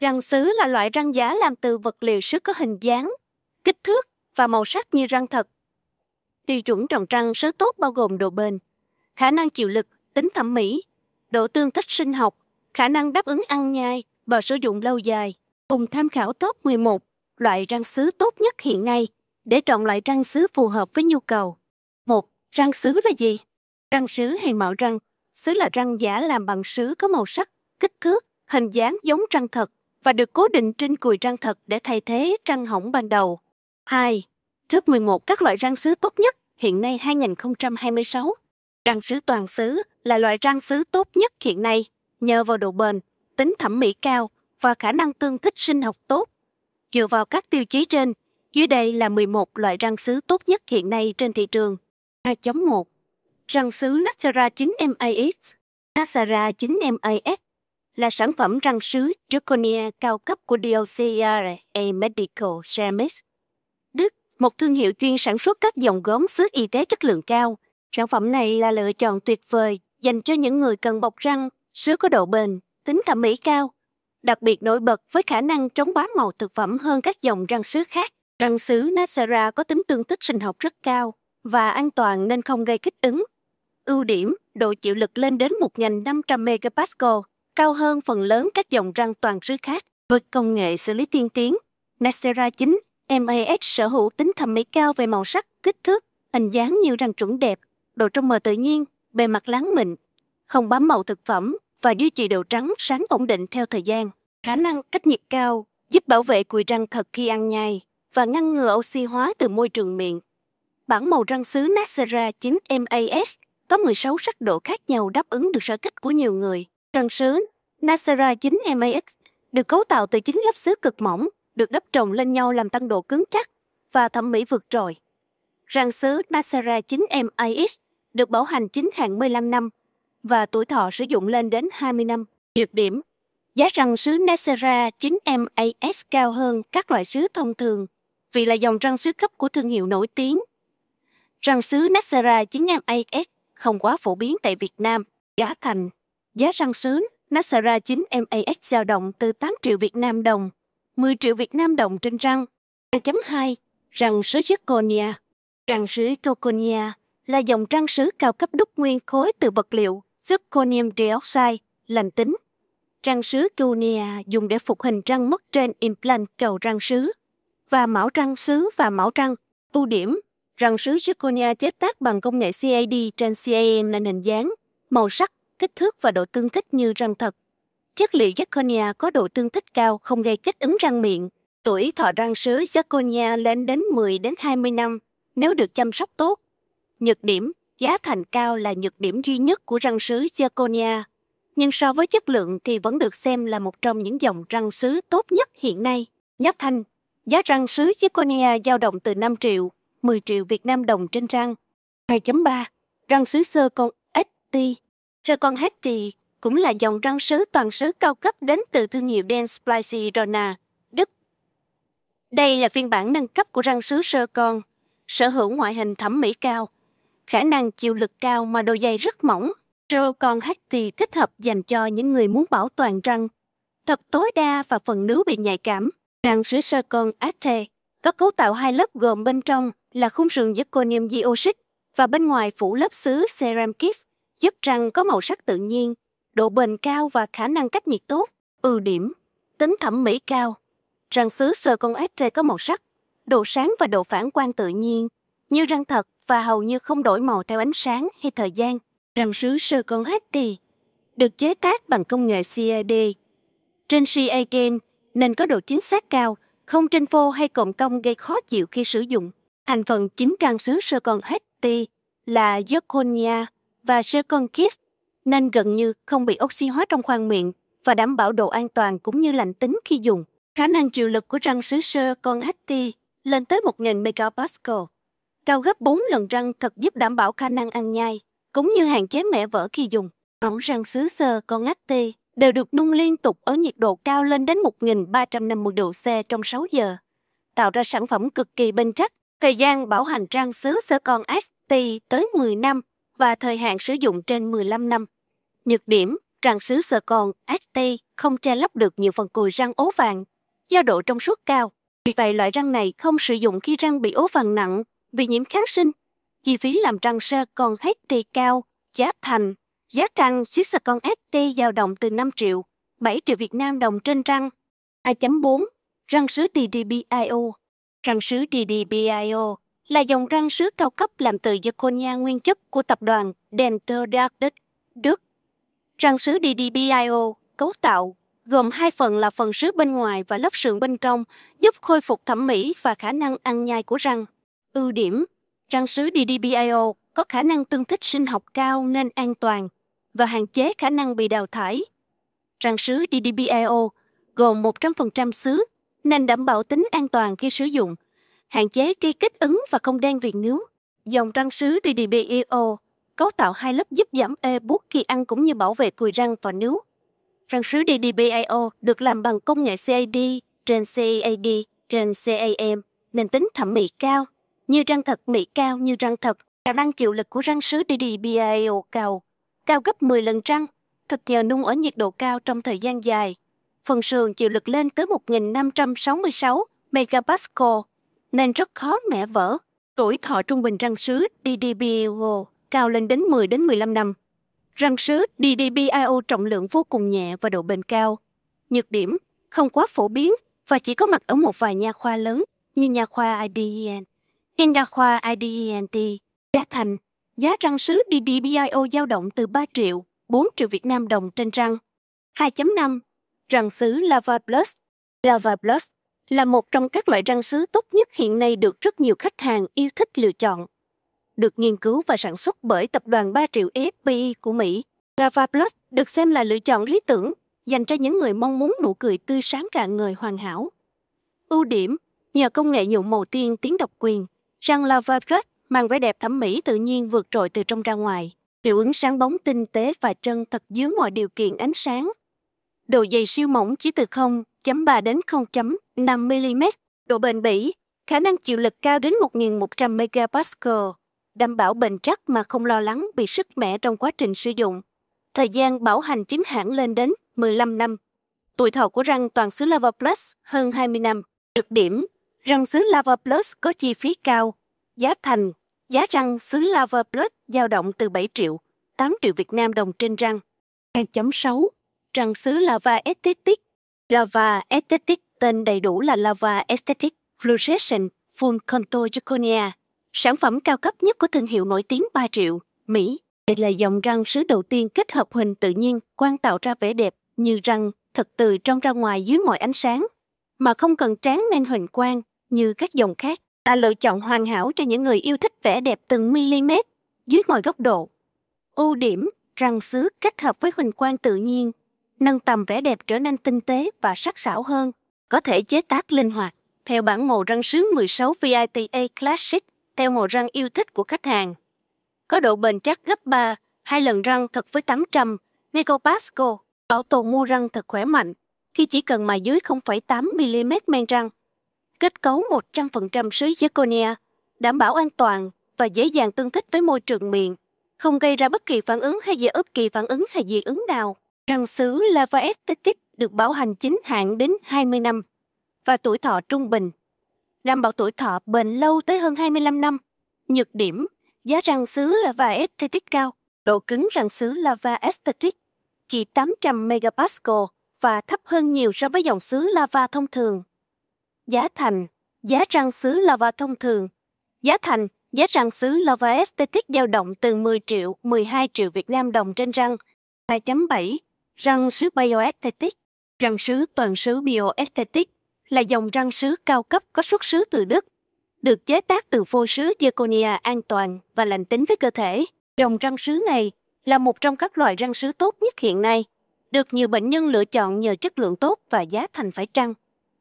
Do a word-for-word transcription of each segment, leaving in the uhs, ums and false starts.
Răng sứ là loại răng giả làm từ vật liệu sứ có hình dáng, kích thước và màu sắc như răng thật. Tiêu chuẩn trồng răng sứ tốt bao gồm độ bền, khả năng chịu lực, tính thẩm mỹ, độ tương thích sinh học, khả năng đáp ứng ăn nhai và sử dụng lâu dài. Cùng tham khảo top mười một loại răng sứ tốt nhất hiện nay để chọn loại răng sứ phù hợp với nhu cầu. một. Răng sứ là gì? Răng sứ hay mạo răng. Sứ là răng giả làm bằng sứ có màu sắc, kích thước, hình dáng giống răng thật và được cố định trên cùi răng thật để thay thế răng hỏng ban đầu. hai. Top mười một các loại răng sứ tốt nhất hiện nay hai không hai sáu. Răng sứ toàn sứ là loại răng sứ tốt nhất hiện nay nhờ vào độ bền, tính thẩm mỹ cao và khả năng tương thích sinh học tốt. Dựa vào các tiêu chí trên, dưới đây là mười một loại răng sứ tốt nhất hiện nay trên thị trường. hai chấm một. Răng sứ Naxara chín M A S. Naxara chín M A S là sản phẩm răng sứ zirconia cao cấp của D O C R A Medical Ceramics, Đức, một thương hiệu chuyên sản xuất các dòng gốm sứ y tế chất lượng cao. Sản phẩm này là lựa chọn tuyệt vời dành cho những người cần bọc răng, sứ có độ bền, tính thẩm mỹ cao, đặc biệt nổi bật với khả năng chống bám màu thực phẩm hơn các dòng răng sứ khác. Răng sứ Naxara có tính tương thích sinh học rất cao và an toàn nên không gây kích ứng. Ưu điểm, độ chịu lực lên đến một nghìn năm trăm megapascal, cao hơn phần lớn các dòng răng toàn sứ khác. Với công nghệ xử lý tiên tiến, Naxara chín M A S sở hữu tính thẩm mỹ cao về màu sắc, kích thước, hình dáng như răng chuẩn đẹp, độ trong mờ tự nhiên, bề mặt láng mịn, không bám màu thực phẩm và duy trì độ trắng sáng ổn định theo thời gian. Khả năng cách nhiệt cao giúp bảo vệ cùi răng thật khi ăn nhai và ngăn ngừa oxy hóa từ môi trường miệng. Bảng màu răng sứ Naxara chín M A S có mười sáu sắc độ khác nhau đáp ứng được sở thích của nhiều người. Răng sứ Naxara chín M A S được cấu tạo từ chín lớp sứ cực mỏng, được đắp chồng lên nhau làm tăng độ cứng chắc và thẩm mỹ vượt trội. Răng sứ Naxara chín M A S được bảo hành chín hạn mười lăm năm và tuổi thọ sử dụng lên đến hai mươi năm. Nhược điểm, giá răng sứ Naxara chín M A S cao hơn các loại sứ thông thường vì là dòng răng sứ cấp của thương hiệu nổi tiếng. Răng sứ Naxara chín M A S không quá phổ biến tại Việt Nam. Giá thành, giá răng sứ Naxara chín M A S dao động từ tám triệu Việt Nam đồng, mười triệu Việt Nam đồng trên răng. hai chấm hai. Răng sứ zirconia. Răng sứ zirconia là dòng răng sứ cao cấp đúc nguyên khối từ vật liệu zirconium dioxide, lành tính. Răng sứ zirconia dùng để phục hình răng mất trên implant cầu răng sứ và mảo răng sứ và mảo răng. Ưu điểm, răng sứ zirconia chế tác bằng công nghệ C A D trên C A M nên hình dáng, màu sắc, kích thước và độ tương thích như răng thật. Chất liệu zirconia có độ tương thích cao không gây kích ứng răng miệng. Tuổi thọ răng sứ zirconia lên đến mười đến hai mươi năm nếu được chăm sóc tốt. Nhược điểm, giá thành cao là nhược điểm duy nhất của răng sứ zirconia, nhưng so với chất lượng thì vẫn được xem là một trong những dòng răng sứ tốt nhất hiện nay. Giá thành, giá răng sứ zirconia dao động từ năm triệu, mười triệu Việt Nam đồng trên răng. hai chấm ba. Răng sứ Zircon H T. Zircon H T cũng là dòng răng sứ toàn sứ cao cấp đến từ thương hiệu Dentsply Sirona, Đức. Đây là phiên bản nâng cấp của răng sứ Zircon, sở hữu ngoại hình thẩm mỹ cao, khả năng chịu lực cao mà độ dày rất mỏng. Zircon H T thích hợp dành cho những người muốn bảo toàn răng thật tối đa và phần nướu bị nhạy cảm. Răng sứ Zircon H T có cấu tạo hai lớp gồm bên trong là khung sườn zirconium dioxide và bên ngoài phủ lớp sứ ceramic, giúp răng có màu sắc tự nhiên, độ bền cao và khả năng cách nhiệt tốt. Ưu điểm, tính thẩm mỹ cao. Răng sứ Zircon H T có màu sắc, độ sáng và độ phản quang tự nhiên, như răng thật và hầu như không đổi màu theo ánh sáng hay thời gian. Răng sứ Zircon H T được chế tác bằng công nghệ C A D trên C A Game nên có độ chính xác cao, không trên phô hay cộm cong gây khó chịu khi sử dụng. Thành phần chính răng sứ Zircon H T là zirconia và zircon kiss nên gần như không bị oxy hóa trong khoang miệng và đảm bảo độ an toàn cũng như lành tính khi dùng. Khả năng chịu lực của răng sứ Zircon H T lên tới một nghìn megapascal, cao gấp bốn lần răng thật giúp đảm bảo khả năng ăn nhai, cũng như hạn chế mẻ vỡ khi dùng. Mỏng răng sứ Zircon H T đều được nung liên tục ở nhiệt độ cao lên đến một nghìn ba trăm năm mươi độ C trong sáu giờ, tạo ra sản phẩm cực kỳ bền chắc. Thời gian bảo hành răng sứ Zircon H T tới mười năm và thời hạn sử dụng trên mười lăm năm. Nhược điểm, Răng sứ Zircon ét tê không che lấp được nhiều phần cùi răng ố vàng do độ trong suốt cao. Vì vậy, loại răng này không sử dụng khi răng bị ố vàng nặng vì nhiễm kháng sinh. Chi phí làm răng Zircon ét tê cao, giá thành, giá răng Zircon ét tê dao động từ năm triệu, bảy triệu Việt Nam đồng trên răng. hai chấm bốn. Răng sứ đê đê bê i ô. Răng sứ đê đê bê i ô là dòng răng sứ cao cấp làm từ zirconia nguyên chất của tập đoàn Dentaldach, Đức. Răng sứ đê đê bê i ô cấu tạo gồm hai phần là phần sứ bên ngoài và lớp sườn bên trong, giúp khôi phục thẩm mỹ và khả năng ăn nhai của răng. Ưu điểm: răng sứ đê đê bê i ô có khả năng tương thích sinh học cao nên an toàn và hạn chế khả năng bị đào thải. Răng sứ đê đê bê i ô gồm một trăm phần trăm sứ nên đảm bảo tính an toàn khi sử dụng, hạn chế gây kích ứng và không đen viền nướu. Dòng răng sứ đê đê bê i ô cấu tạo hai lớp giúp giảm ê buốt khi ăn cũng như bảo vệ cùi răng và nướu. Răng sứ đê đê bê i ô được làm bằng công nghệ xê a đê trên xê a đê trên xê a em nên tính thẩm mỹ cao, như răng thật, mỹ cao như răng thật. Khả năng chịu lực của răng sứ đê đê bê i ô cao, cao gấp mười lần răng, thực nhờ nung ở nhiệt độ cao trong thời gian dài. Phần sườn chịu lực lên tới một nghìn năm trăm sáu mươi sáu megapascal nên rất khó mẻ vỡ. Tuổi thọ trung bình răng sứ đê đê bê i ô cao lên đến mười đến mười lăm năm. Răng sứ đê đê bê i ô trọng lượng vô cùng nhẹ và độ bền cao. Nhược điểm: không quá phổ biến và chỉ có mặt ở một vài nha khoa lớn như nha khoa i đê en, nha khoa i đê en tê. Giá thành: giá răng sứ đê đê bê i ô dao động từ ba triệu, bốn triệu Việt Nam đồng trên răng. hai chấm năm. Răng sứ Lava Plus. Lava Plus là một trong các loại răng sứ tốt nhất hiện nay được rất nhiều khách hàng yêu thích lựa chọn. Được nghiên cứu và sản xuất bởi tập đoàn ba triệu ép pê i của Mỹ, Lava Plus được xem là lựa chọn lý tưởng dành cho những người mong muốn nụ cười tươi sáng rạng ngời hoàn hảo. Ưu điểm: nhờ công nghệ nhuộm màu tiên tiến độc quyền, răng Lava Plus mang vẻ đẹp thẩm mỹ tự nhiên vượt trội từ trong ra ngoài. Hiệu ứng sáng bóng tinh tế và chân thật dưới mọi điều kiện ánh sáng. Độ dày siêu mỏng chỉ từ không phẩy ba đến không phẩy năm mi-li-mét. Độ bền bỉ, khả năng chịu lực cao đến một nghìn một trăm megapascal, đảm bảo bền chắc mà không lo lắng bị sứt mẻ trong quá trình sử dụng. Thời gian bảo hành chính hãng lên đến mười lăm năm. Tuổi thọ của răng toàn sứ Lava Plus hơn hai mươi năm. Nhược điểm: răng sứ Lava Plus có chi phí cao. Giá thành: giá răng sứ Lava Plus dao động từ bảy triệu, tám triệu Việt Nam đồng trên răng. hai chấm sáu. Răng sứ Lava Aesthetic. Lava Aesthetic tên đầy đủ là Lava Aesthetic Fluorescent Full Contour Zirconia, sản phẩm cao cấp nhất của thương hiệu nổi tiếng ba triệu, Mỹ. Đây là dòng răng sứ đầu tiên kết hợp hình tự nhiên quang tạo ra vẻ đẹp như răng thật từ trong ra ngoài dưới mọi ánh sáng, mà không cần tráng nên huỳnh quang như các dòng khác. Là lựa chọn hoàn hảo cho những người yêu thích vẻ đẹp từng mm dưới mọi góc độ. Ưu điểm: răng sứ kết hợp với huỳnh quang tự nhiên, nâng tầm vẻ đẹp trở nên tinh tế và sắc sảo hơn. Có thể chế tác linh hoạt theo bản màu răng sứ mười sáu vê i tê a Classic theo màu răng yêu thích của khách hàng. Có độ bền chắc gấp ba, hai lần răng thật với tám trăm megapascal. Bảo tồn mô răng thật khỏe mạnh khi chỉ cần mài dưới không phẩy tám mi-li-mét men răng. Kết cấu một trăm phần trăm sứ zirconia, đảm bảo an toàn và dễ dàng tương thích với môi trường miệng, không gây ra bất kỳ phản ứng hay dị bất kỳ phản ứng hay dị ứng nào. Răng sứ Lava Aesthetic được bảo hành chính hãng đến hai mươi năm và tuổi thọ trung bình, đảm bảo tuổi thọ bền lâu tới hơn hai mươi lăm năm. Nhược điểm: giá răng sứ Lava Aesthetic cao, độ cứng răng sứ Lava Aesthetic chỉ tám trăm megapascal và thấp hơn nhiều so với dòng sứ Lava thông thường. Giá thành: giá răng sứ Lava thông thường. Giá thành: giá răng sứ Lava Aesthetic dao động từ mười triệu, mười hai triệu Việt Nam đồng trên răng. hai chấm bảy. Răng sứ Bioaesthetic. Răng sứ toàn sứ Bioaesthetic là dòng răng sứ cao cấp có xuất xứ từ Đức, được chế tác từ phôi sứ zirconia an toàn và lành tính với cơ thể. Dòng răng sứ này là một trong các loại răng sứ tốt nhất hiện nay, được nhiều bệnh nhân lựa chọn nhờ chất lượng tốt và giá thành phải chăng.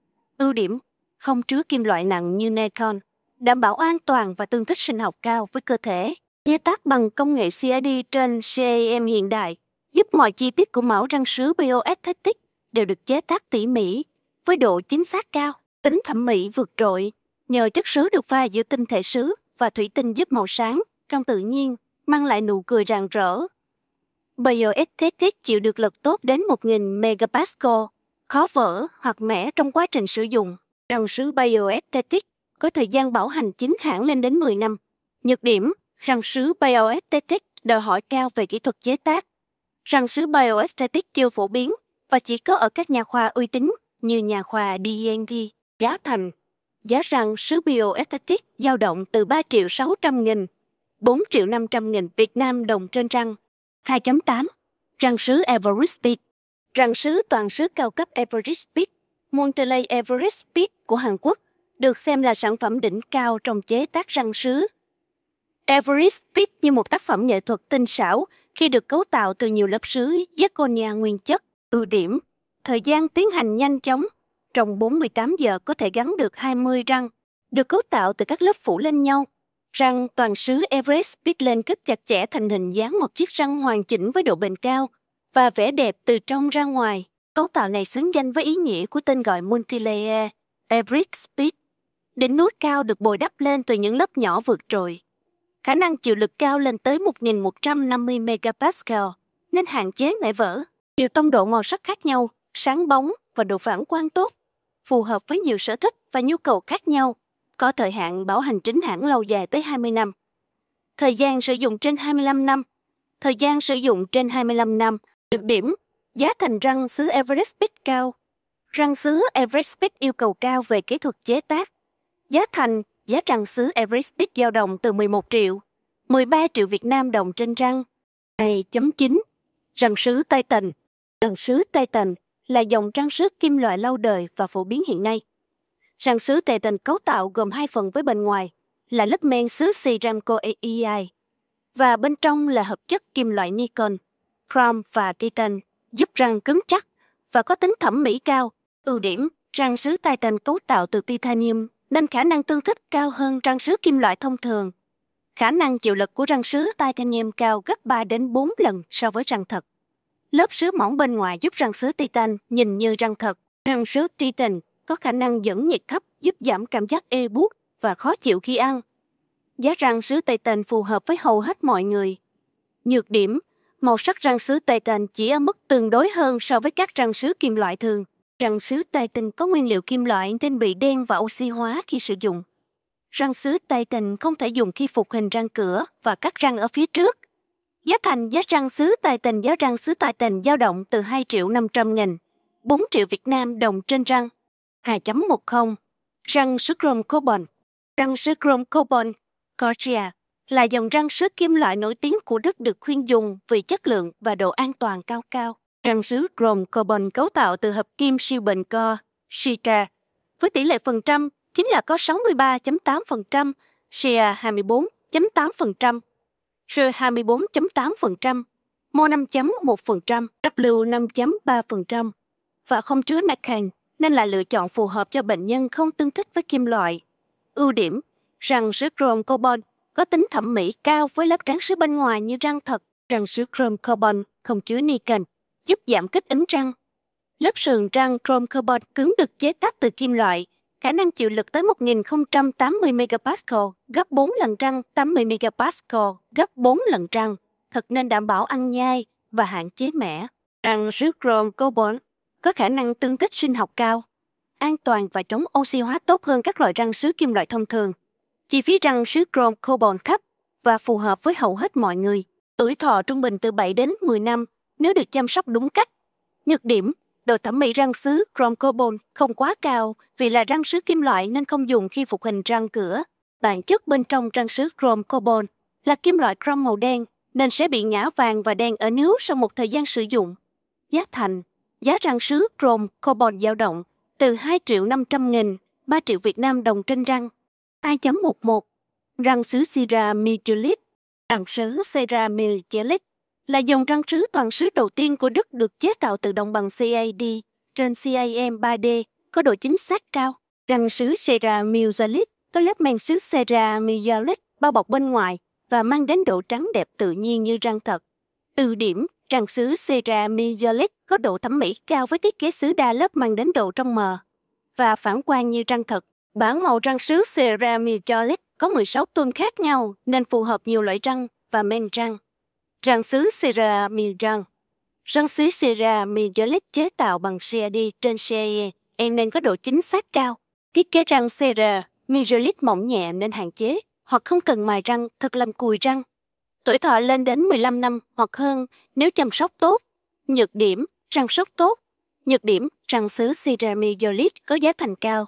Ưu điểm: không chứa kim loại nặng như Nikon, đảm bảo an toàn và tương thích sinh học cao với cơ thể. Chế tác bằng công nghệ xê a đê trên xê a em hiện đại, giúp mọi chi tiết của mẫu răng sứ Bioaesthetic đều được chế tác tỉ mỉ, với độ chính xác cao, tính thẩm mỹ vượt trội. Nhờ chất sứ được pha giữa tinh thể sứ và thủy tinh giúp màu sáng trong tự nhiên mang lại nụ cười rạng rỡ. bioaesthetic chịu được lực tốt đến một nghìn megapascal, khó vỡ hoặc mẻ trong quá trình sử dụng. Răng sứ bioaesthetic có thời gian bảo hành chính hãng lên đến mười năm. Nhược điểm, răng sứ bioaesthetic đòi hỏi cao về kỹ thuật chế tác. Răng sứ bioaesthetic chưa phổ biến và chỉ có ở các nhà khoa uy tín như nhà khoa đê en tê. Giá thành. Giá răng sứ bioaesthetic dao động từ ba triệu sáu trăm nghìn, bốn triệu năm trăm nghìn Việt Nam đồng trên răng. hai chấm tám. Răng sứ Everest Speed. Răng sứ toàn sứ cao cấp Everest Speed, Monteley Everest Speed của Hàn Quốc, được xem là sản phẩm đỉnh cao trong chế tác răng sứ. Everest Speed như một tác phẩm nghệ thuật tinh xảo khi được cấu tạo từ nhiều lớp sứ zirconia nguyên chất. Ưu điểm, thời gian tiến hành nhanh chóng, trong bốn mươi tám giờ có thể gắn được hai mươi răng, được cấu tạo từ các lớp phủ lên nhau. Răng toàn sứ Everest Speed lên kết chặt chẽ thành hình dáng một chiếc răng hoàn chỉnh với độ bền cao và vẻ đẹp từ trong ra ngoài. Cấu tạo này xứng danh với ý nghĩa của tên gọi Multilayer Everest Speed. Đỉnh núi cao được bồi đắp lên từ những lớp nhỏ vượt trội. Khả năng chịu lực cao lên tới một nghìn một trăm năm mươi megapascal, nên hạn chế mẻ vỡ. Điều tông độ màu sắc khác nhau, sáng bóng và độ phản quang tốt, phù hợp với nhiều sở thích và nhu cầu khác nhau. Có thời hạn bảo hành chính hãng lâu dài tới hai mươi năm. Thời gian sử dụng trên hai mươi lăm năm. Thời gian sử dụng trên hai mươi lăm năm. Được điểm, giá thành răng sứ Everest Speed cao. Răng sứ Everest Speed yêu cầu cao về kỹ thuật chế tác. Giá thành, giá răng sứ Everest Speed dao động từ mười một triệu, mười ba triệu Việt Nam đồng trên răng. hai chấm chín. Răng sứ Titan. Răng sứ Titan là dòng răng sứ kim loại lâu đời và phổ biến hiện nay. Răng sứ Titan cấu tạo gồm hai phần với bên ngoài là lớp men sứ Ceramco a e i và bên trong là hợp chất kim loại Nikon, Chrome và Titan, giúp răng cứng chắc và có tính thẩm mỹ cao. Ưu điểm, răng sứ Titan cấu tạo từ titanium nên khả năng tương thích cao hơn răng sứ kim loại thông thường. Khả năng chịu lực của răng sứ titanium cao gấp ba đến bốn lần so với răng thật. Lớp sứ mỏng bên ngoài giúp răng sứ Titan nhìn như răng thật. Răng sứ Titan có khả năng dẫn nhiệt thấp giúp giảm cảm giác ê buốt và khó chịu khi ăn. Giá răng sứ Titan phù hợp với hầu hết mọi người. Nhược điểm, màu sắc răng sứ Titan chỉ ở mức tương đối hơn so với các răng sứ kim loại thường. Răng sứ Titan có nguyên liệu kim loại nên bị đen và oxy hóa khi sử dụng. Răng sứ Titan không thể dùng khi phục hình răng cửa và cắt răng ở phía trước. Giá thành giá răng sứ Titan giá răng sứ Titan dao động từ hai triệu năm trăm nghìn, bốn triệu Việt Nam đồng trên răng. hai chấm mười. Răng sứ chrome carbon. Răng sứ chrome carbon Corsia là dòng răng sứ kim loại nổi tiếng của Đức được khuyên dùng vì chất lượng và độ an toàn cao cao. Răng sứ chrome carbon cấu tạo từ hợp kim siêu bền co, Sika, với tỷ lệ phần trăm chính là có sáu mươi ba phẩy tám phần trăm, Shea hai mươi bốn phẩy tám phần trăm, Shea hai mươi bốn phẩy tám phần trăm, Mo năm phẩy một phần trăm, W năm phẩy ba phần trăm và không chứa nickel nên là lựa chọn phù hợp cho bệnh nhân không tương thích với kim loại. Ưu điểm, răng sứ chrome carbon có tính thẩm mỹ cao với lớp tráng sứ bên ngoài như răng thật. Răng sứ chrome carbon không chứa nickel, giúp giảm kích ứng răng. Lớp sườn răng chrome carbon cứng được chế tác từ kim loại, khả năng chịu lực tới một nghìn không trăm tám mươi megapascal, gấp bốn lần răng, tám mươi megapascal, gấp bốn lần răng, thật nên đảm bảo ăn nhai và hạn chế mẻ. Răng sứ chrome carbon có khả năng tương thích sinh học cao, an toàn và chống oxy hóa tốt hơn các loại răng sứ kim loại thông thường. Chi phí răng sứ chrome carbon thấp và phù hợp với hầu hết mọi người. Tuổi thọ trung bình từ bảy đến mười năm nếu được chăm sóc đúng cách. Nhược điểm, độ thẩm mỹ răng sứ chrome carbon không quá cao vì là răng sứ kim loại nên không dùng khi phục hình răng cửa. Bản chất bên trong răng sứ chrome carbon là kim loại chrome màu đen nên sẽ bị ngã vàng và đen ở níu sau một thời gian sử dụng. Giá thành, giá răng sứ chrome carbon dao động từ hai triệu năm trăm nghìn, ba triệu Việt Nam đồng trên răng. hai chấm mười một. Răng sứ Ceramidelic. Răng sứ Ceramidelic là dòng răng sứ toàn sứ đầu tiên của Đức được chế tạo từ đồng bằng xê a đê trên xê a em ba D, có độ chính xác cao. Răng sứ Ceramidelic có lớp men sứ Ceramidelic bao bọc bên ngoài và mang đến độ trắng đẹp tự nhiên như răng thật. Ưu điểm, răng sứ Ceramidelic có độ thẩm mỹ cao với thiết kế sứ đa lớp mang đến độ trong mờ và phản quang như răng thật. Bảng màu răng sứ Ceramidelic có mười sáu tông khác nhau nên phù hợp nhiều loại răng và men răng. Răng sứ Ceramide. Răng sứ Ceramide chế tạo bằng xê a đê trên xê a e, em nên có độ chính xác cao. Thiết kế răng Ceramide mỏng nhẹ nên hạn chế hoặc không cần mài răng thật làm cùi răng. Tuổi thọ lên đến mười lăm năm hoặc hơn nếu chăm sóc tốt. Nhược điểm, răng sóc tốt. Nhược điểm, răng sứ Ceramide có giá thành cao.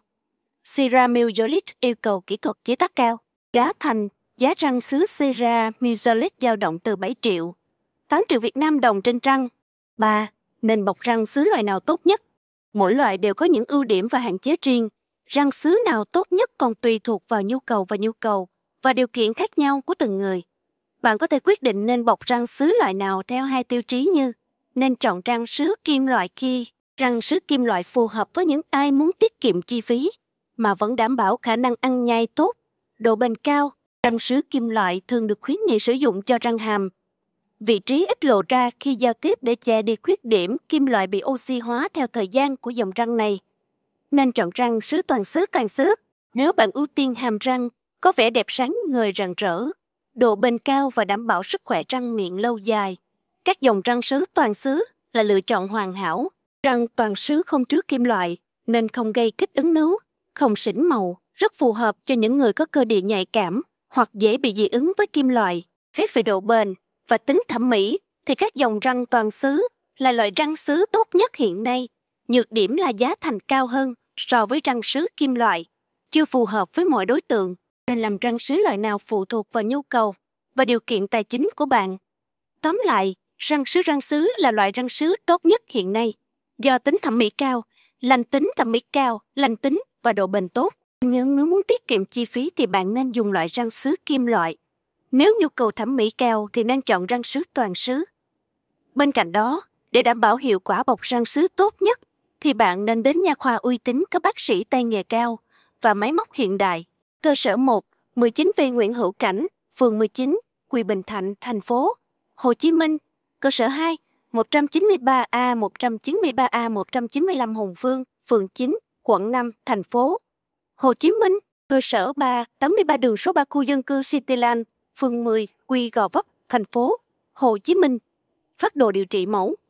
Ceramide yêu cầu kỹ thuật chế tác cao. Giá thành, giá răng sứ Ceramide dao động từ bảy triệu, tám triệu Việt Nam đồng trên răng. ba. Nền bọc răng sứ loại nào tốt nhất? Mỗi loại đều có những ưu điểm và hạn chế riêng. Răng sứ nào tốt nhất còn tùy thuộc vào nhu cầu và nhu cầu và điều kiện khác nhau của từng người. Bạn có thể quyết định nên bọc răng sứ loại nào theo hai tiêu chí như nên chọn răng sứ kim loại khi răng sứ kim loại phù hợp với những ai muốn tiết kiệm chi phí mà vẫn đảm bảo khả năng ăn nhai tốt, độ bền cao. Răng sứ kim loại thường được khuyến nghị sử dụng cho răng hàm. Vị trí ít lộ ra khi giao tiếp để che đi khuyết điểm kim loại bị oxy hóa theo thời gian của dòng răng này. Nên chọn răng sứ toàn sứ càng sứ. Nếu bạn ưu tiên hàm răng có vẻ đẹp sáng ngời rạng rỡ, độ bền cao và đảm bảo sức khỏe răng miệng lâu dài, các dòng răng sứ toàn sứ là lựa chọn hoàn hảo. Răng toàn sứ không chứa kim loại nên không gây kích ứng nướu, không xỉn màu, rất phù hợp cho những người có cơ địa nhạy cảm hoặc dễ bị dị ứng với kim loại. Xét về độ bền và tính thẩm mỹ thì các dòng răng toàn sứ là loại răng sứ tốt nhất hiện nay. Nhược điểm là giá thành cao hơn so với răng sứ kim loại, chưa phù hợp với mọi đối tượng. Nên làm răng sứ loại nào phụ thuộc vào nhu cầu và điều kiện tài chính của bạn. Tóm lại, răng sứ răng sứ là loại răng sứ tốt nhất hiện nay do tính thẩm mỹ cao, lành tính thẩm mỹ cao, lành tính và độ bền tốt. Nhưng nếu muốn tiết kiệm chi phí thì bạn nên dùng loại răng sứ kim loại. Nếu nhu cầu thẩm mỹ cao thì nên chọn răng sứ toàn sứ. Bên cạnh đó, để đảm bảo hiệu quả bọc răng sứ tốt nhất thì bạn nên đến nha khoa uy tín có bác sĩ tay nghề cao và máy móc hiện đại. Cơ sở một, mười chín V Nguyễn Hữu Cảnh, phường mười chín, quận Bình Thạnh, thành phố Hồ Chí Minh. Cơ sở hai, một trăm chín mươi ba A, một trăm chín mươi ba A, một trăm chín mươi lăm Hùng Vương, phường chín, quận năm, thành phố Hồ Chí Minh. Cơ sở ba, tám mươi ba đường số ba khu dân cư Cityland, phường mười, Quy Gò Vấp, thành phố Hồ Chí Minh. Phác đồ điều trị mẫu.